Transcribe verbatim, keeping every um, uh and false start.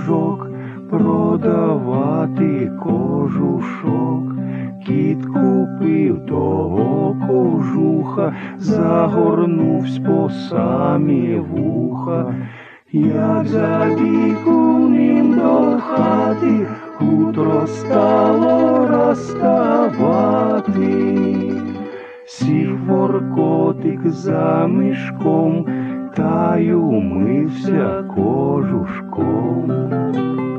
кожушок, продавати кожушок. Кіт купив того кожуха, загорнувсь по самі вуха. Як забіг у ним до хати, хутро стало розставати. Сів воркотик за мішком, та й умився кожушком.